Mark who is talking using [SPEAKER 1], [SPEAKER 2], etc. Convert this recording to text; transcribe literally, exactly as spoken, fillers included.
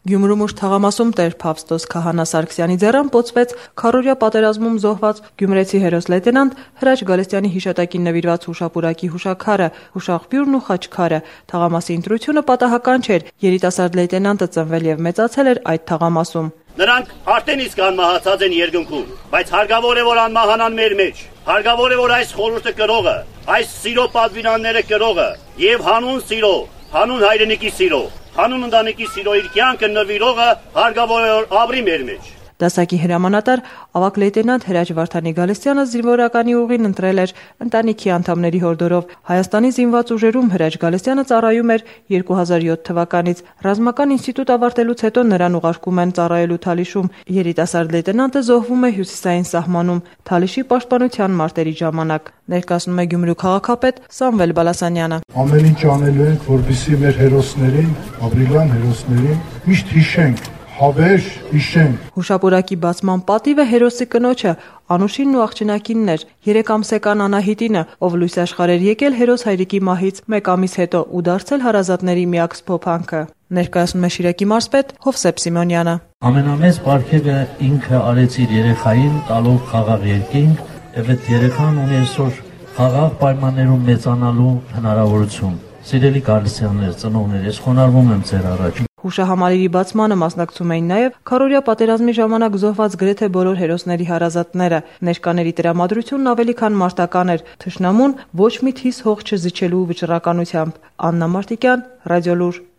[SPEAKER 1] Գյումրու մուշ թաղամասում տեր Փավստոս Քահանա Սարգսյանի ձեռան պոծվեց քառօրյա պատերազմում զոհված գյումրեցի հերոս լեյտենանտ Հրաչ Գալստյանի հիշատակին նվիրված հուշապուրակի հուշաքարը, հուշաղբյուրն ու խաչքարը։ Թաղամասի ընտրությունը պատահական չէր, երիտասարդ լեյտենանտը ծնվել եւ մեծացել էր այդ թաղամասում։
[SPEAKER 2] Նրանք արդեն իսկ անմահացած են երկնքում, բայց հարկավոր է որ անմահանան մեր մեջ։ Հարկավոր է որ այս խորհուրդը կրողը, այս սիրո պատվիրանները կրողը եւ հանուն սիրո, հանուն հայրենիքի սիրո, հանուն ընտանիքի սիրո իր կյանքը նվիրողը հարկավոր է որ ապրի մեր մեջ։
[SPEAKER 1] Դասակի հրամանատար ավագ լեյտենանտ Հրաչ Վարդանի Գալստյանը զինվորականի ուղին ընտրել էր ընտանիքի անդամների հորդորով։ Հայաստանի զինված ուժերում Հրաչ Գալստյանը ծառայում էր երկու հազար յոթ թվականից։ Ռազմական ինստիտուտ ավարտելուց հետո նրան ուղարկում են ծառայելու Թալիշում։ Երիտասարդ լեյտենանտը զոհվում է հյուսիսային սահմանում Թալիշի պաշտպանության մարտերի ժամանակ։ Ներկայացնում է Գյումրու քաղաքապետ Սամվել Բալասանյանը։
[SPEAKER 3] Ամեն ինչ անելու ենք, որպեսզի մեր հերոսներին, ապրիլյան հերոսներին միշտ հիշենք, հավերժ հիշենք։
[SPEAKER 1] Հուշապուրակի բացման պատիվը հերոսի կնոջը Անուշինն ու աղջնակինն էր, երեք ամսական Անահիտինը, ով լույս աշխարհ էր եկել հերոս հայրիկի մահից մեկ ամիս հետո ու դարձել հարազատների միակ սփոփանքը։ Ներկայացնում է Շիրակի մարզպետ Հովսեփ Սիմոնյանը։
[SPEAKER 4] Ամենամեծ պարգևը ինքը արեց իր երեխային տալով խաղաղ երկինք, եւ այդ երեխան ունի այսօր խաղաղ պայմաններում մեծանալու հնարավորություն։ Սիրելի Գալստյաններ, ծնողներ, ես խոնարհվում եմ ձեր առաջ։
[SPEAKER 1] Հուշահամալիրի բացմանը մասնակցում էին նաև քառօրյա պատերազմի ժամանակ զոհված գրեթե բոլոր հերոսների հարազատները։ Ներկաների տրամադրությունն ավելի քան մարտական էր, թշնամուն ոչ մի թիս հող չզիջելու վճռականությամբ։ Աննա Մարտիկյան, Ռադիոլուր։